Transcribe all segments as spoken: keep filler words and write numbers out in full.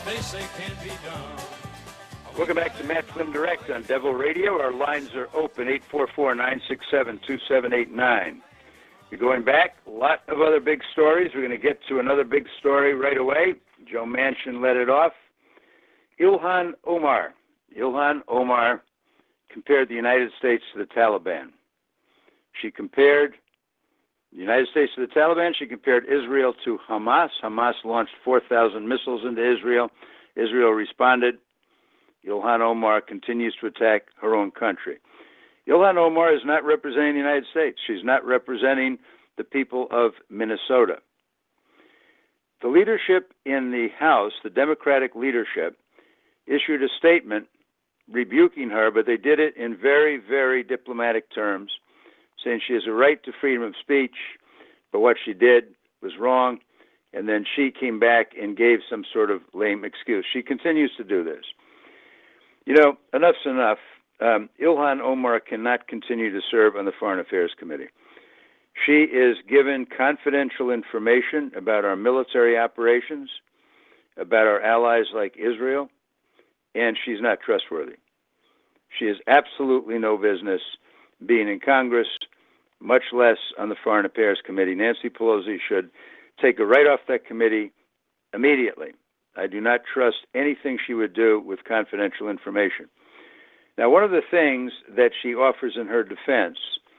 they say can't be done. Welcome back to Matt Slim Direct on Devil Radio. Our lines are open, eight four four, nine six seven, two seven eight nine. You're going back, a lot of other big stories. We're going to get to another big story right away. Joe Manchin led it off. Ilhan Omar. Ilhan Omar compared the United States to the Taliban. She compared the United States to the Taliban. She compared Israel to Hamas. Hamas launched four thousand missiles into Israel. Israel responded. Ilhan Omar continues to attack her own country. Ilhan Omar is not representing the United States. She's not representing the people of Minnesota. The leadership in the House, the Democratic leadership, issued a statement rebuking her, but they did it in very, very diplomatic terms, saying she has a right to freedom of speech, but what she did was wrong, and then she came back and gave some sort of lame excuse. She continues to do this. You know, enough's enough. Um, Ilhan Omar cannot continue to serve on the Foreign Affairs Committee. She is given confidential information about our military operations, about our allies like Israel, and she's not trustworthy. She has absolutely no business being in Congress, much less on the Foreign Affairs Committee. Nancy Pelosi should take her right off that committee immediately. I do not trust anything she would do with confidential information. Now, one of the things that she offers in her defense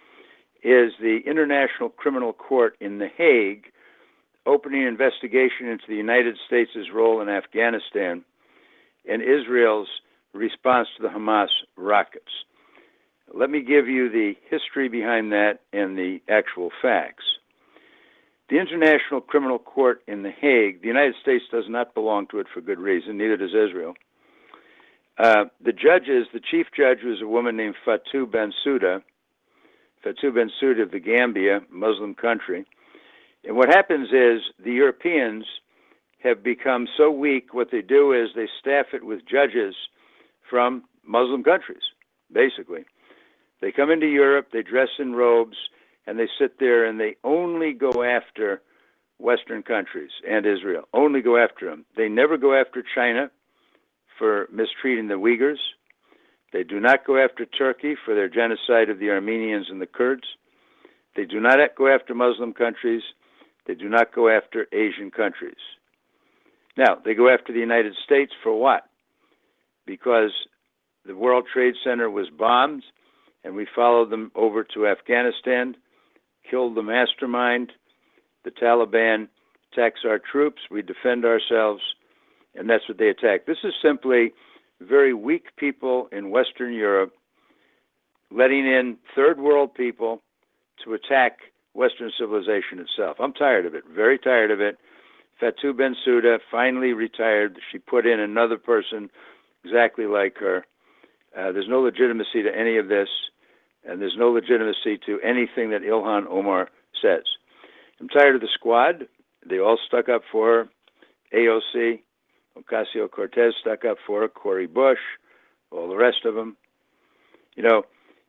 is the International Criminal Court in The Hague opening an investigation into the United States' role in Afghanistan and Israel's response to the Hamas rockets. Let me give you the history behind that and the actual facts. The International Criminal Court in The Hague, the United States does not belong to it for good reason, neither does Israel. Uh, the judges, the chief judge was a woman named Fatou Bensouda, Fatou Bensouda of the Gambia, Muslim country. And what happens is the Europeans have become so weak, what they do is they staff it with judges from Muslim countries, basically. They come into Europe, they dress in robes, and they sit there and they only go after Western countries and Israel, only go after them. They never go after China for mistreating the Uyghurs. They do not go after Turkey for their genocide of the Armenians and the Kurds. They do not go after Muslim countries. They do not go after Asian countries. Now, they go after the United States for what? Because the World Trade Center was bombed, and we followed them over to Afghanistan, killed the mastermind. The Taliban attacks our troops. We defend ourselves, and that's what they attack. This is simply very weak people in Western Europe letting in third world people to attack Western civilization itself. I'm tired of it, very tired of it. Fatou Bensouda finally retired. She put in another person exactly like her. Uh, there's no legitimacy to any of this, and there's no legitimacy to anything that Ilhan Omar says. I'm tired of the squad. They all stuck up for her. A O C, Ocasio-Cortez stuck up for her, Cori Bush, all the rest of them. You know,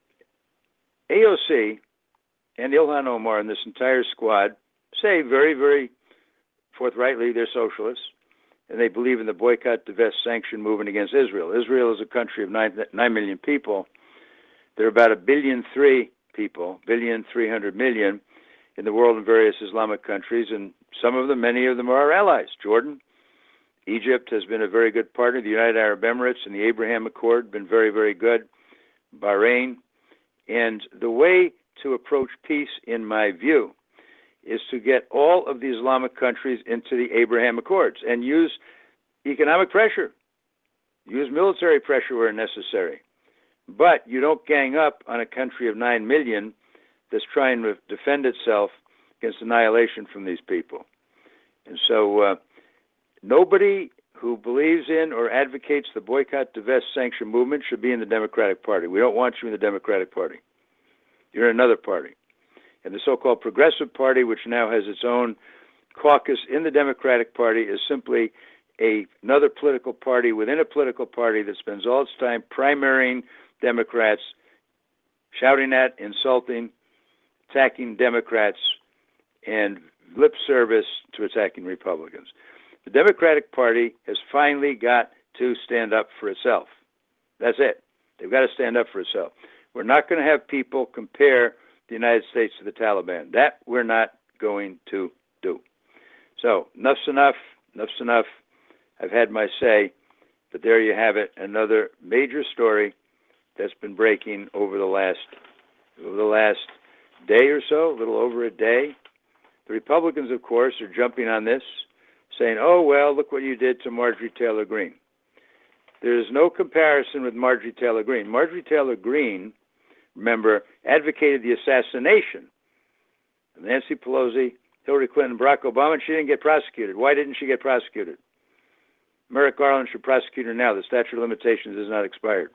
A O C and Ilhan Omar and this entire squad say very, very forthrightly they're socialists, and they believe in the boycott, divest, sanction movement against Israel. Israel is a country of nine, nine million people. There are about a billion three people, billion three hundred million in the world in various Islamic countries, and some of them, many of them are our allies. Jordan, Egypt has been a very good partner. The United Arab Emirates and the Abraham Accord have been very, very good. Bahrain. And the way to approach peace, in my view, is to get all of the Islamic countries into the Abraham Accords and use economic pressure, use military pressure where necessary. But you don't gang up on a country of nine million that's trying to defend itself against annihilation from these people. And so uh, nobody who believes in or advocates the boycott, divest, sanction movement should be in the Democratic Party. We don't want you in the Democratic Party. You're in another party. And the so-called Progressive Party, which now has its own caucus in the Democratic Party, is simply a, another political party within a political party that spends all its time primarying Democrats, shouting at, insulting, attacking Democrats, and lip service to attacking Republicans. The Democratic Party has finally got to stand up for itself. That's it. They've got to stand up for itself. We're not going to have people compare the United States to the Taliban. That we're not going to do. So enough's enough. Enough's enough. I've had my say, but there you have it. Another major story that's been breaking over the last over the last day or so, a little over a day. The Republicans, of course, are jumping on this, saying, "Oh well, look what you did to Marjorie Taylor Greene." There is no comparison with Marjorie Taylor Greene. Marjorie Taylor Greene, remember, advocated the assassination of Nancy Pelosi, Hillary Clinton, Barack Obama, and she didn't get prosecuted. Why didn't she get prosecuted? Merrick Garland should prosecute her now. The statute of limitations is not expired.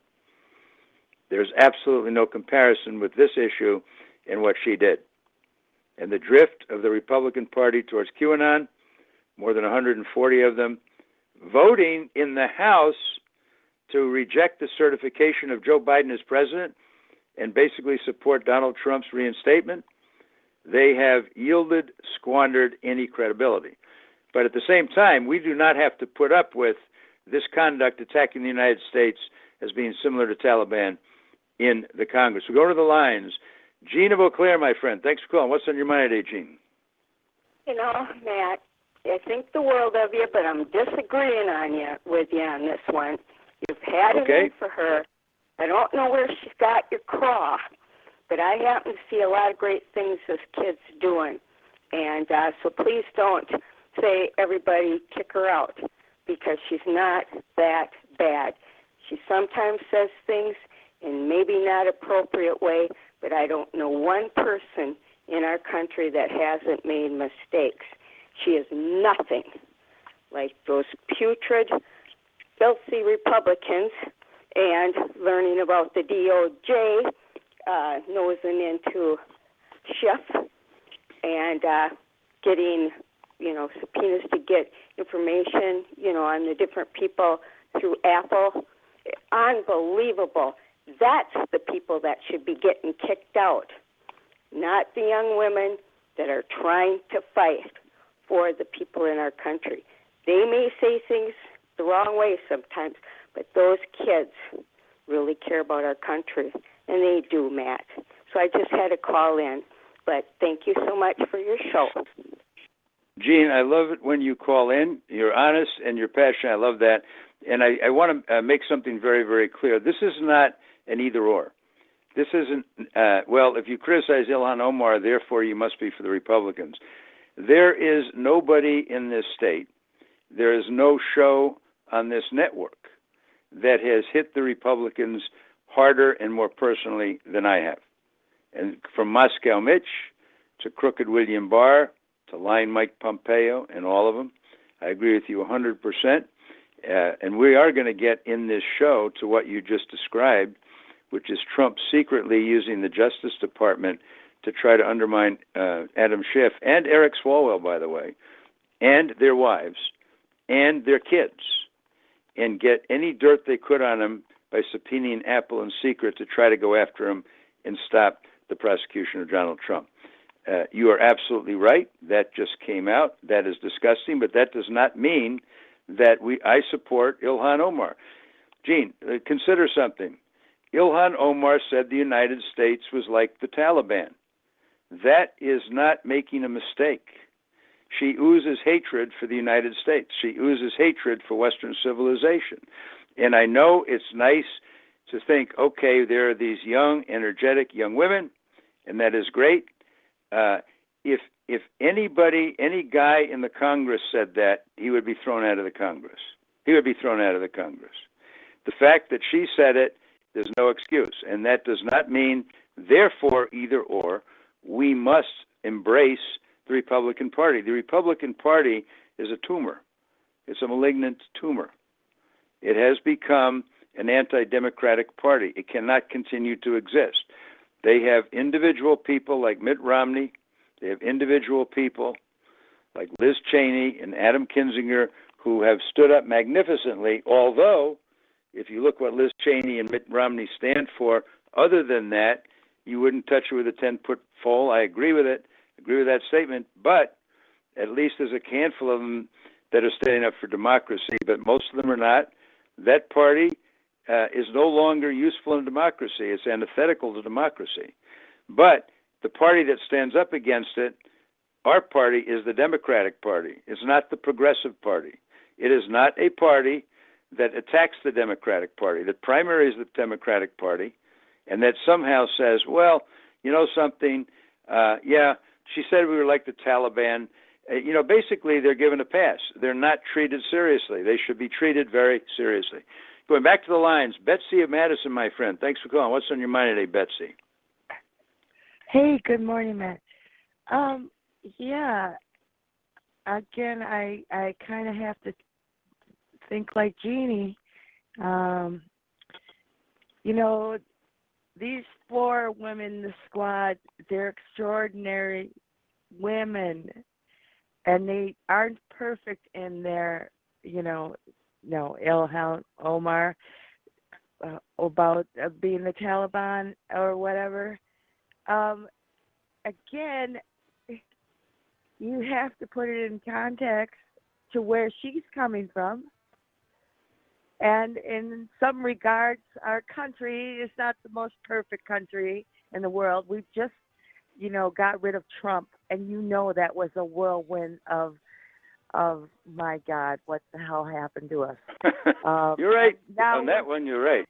There's absolutely no comparison with this issue and what she did. And the drift of the Republican Party towards QAnon, more than one hundred forty of them, voting in the House to reject the certification of Joe Biden as president and basically support Donald Trump's reinstatement, they have yielded, squandered any credibility. But at the same time, we do not have to put up with this conduct attacking the United States as being similar to Taliban in the Congress. We go to the lines. Gene of Eau Claire, my friend. Thanks for calling. What's on your mind today, Gene? You know, Matt, I think the world of you, but I'm disagreeing on you with you on this one. You've had it okay. in for her. I don't know where she's got your craw, but I happen to see a lot of great things this kid's doing. And uh, so please don't say everybody kick her out, because she's not that bad. She sometimes says things in maybe not appropriate way, but I don't know one person in our country that hasn't made mistakes. She is nothing like those putrid, filthy Republicans, and learning about the D O J, uh, nosing into Schiff, and uh, getting, you know, subpoenas to get information, you know, on the different people through Apple. Unbelievable. That's the people that should be getting kicked out, not the young women that are trying to fight for the people in our country. They may say things the wrong way sometimes, but those kids really care about our country, and they do, Matt. So I just had to call in, but thank you so much for your show. Gene, I love it when you call in. You're honest and you're passionate. I love that. And I, I want to uh, make something very, very clear. This is not an either-or. This isn't, uh, well, if you criticize Ilhan Omar, therefore you must be for the Republicans. There is nobody in this state, there is no show on this network that has hit the Republicans harder and more personally than I have. And from Moscow Mitch to Crooked William Barr to Lying Mike Pompeo and all of them, I agree with you one hundred percent. Uh, and we are going to get in this show to what you just described, which is Trump secretly using the Justice Department to try to undermine uh, Adam Schiff and Eric Swalwell, by the way, and their wives and their kids, and get any dirt they could on them by subpoenaing Apple in secret to try to go after him and stop the prosecution of Donald Trump. Uh, you are absolutely right. That just came out. That is disgusting, but that does not mean that we I support Ilhan Omar. Gene, uh, consider something. Ilhan Omar said the United States was like the Taliban. That is not making a mistake. She oozes hatred for the United States. She oozes hatred for Western civilization. And I know it's nice to think, okay, there are these young, energetic young women, and that is great. Uh, if if anybody, any guy in the Congress said that, he would be thrown out of the Congress. He would be thrown out of the Congress. The fact that she said it, there's no excuse. And that does not mean, therefore, either or. We must embrace the Republican Party. The Republican Party is a tumor. It's a malignant tumor. It has become an anti-democratic party. It cannot continue to exist. They have individual people like Mitt Romney. They have individual people like Liz Cheney and Adam Kinzinger who have stood up magnificently, although if you look what Liz Cheney and Mitt Romney stand for, other than that, you wouldn't touch it with a ten-foot pole. I agree with it. I agree with that statement. But at least there's a handful of them that are standing up for democracy, but most of them are not. That party uh, is no longer useful in democracy. It's antithetical to democracy. But the party that stands up against it, our party, is the Democratic Party. It's not the Progressive Party. It is not a party that attacks the Democratic Party, that primaries the Democratic Party, and that somehow says, well, you know something, uh, yeah, she said we were like the Taliban. Uh, you know, basically they're given a pass. They're not treated seriously. They should be treated very seriously. Going back to the lines, Betsy of Madison, my friend. Thanks for calling. What's on your mind today, Betsy? Hey, good morning, Matt. Um, yeah, again, I I kind of have to think like Jeannie. Um, you know, these four women in the squad, they're extraordinary women, and they aren't perfect in their, you know, no, Ilhan Omar, uh, about uh, being the Taliban or whatever. Um, again, you have to put it in context to where she's coming from. And in some regards, our country is not the most perfect country in the world. We've just, you know, got rid of Trump, and you know that was a whirlwind of, of my God, what the hell happened to us? Um, you're right. Now on that one, you're right.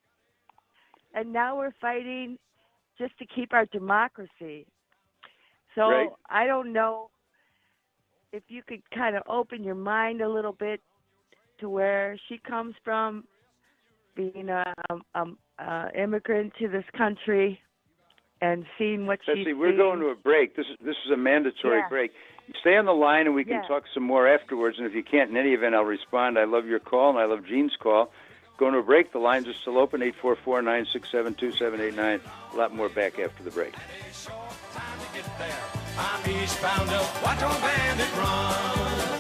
And now we're fighting just to keep our democracy. So Right. I don't know if you could kind of open your mind a little bit to where she comes from, being a, a, a immigrant to this country, and seeing what Betsy, she's we're seeing. going to a break. This is this is a mandatory Yeah. break. Stay on the line, and we can Yeah. talk some more afterwards. And if you can't, in any event, I'll respond. I love your call, and I love Gene's call. Going to a break. The lines are still open, eight four four, nine six seven, two seven eight nine. A lot more back after the break. Time to get there. I'm eastbound up. Watch on bandit run.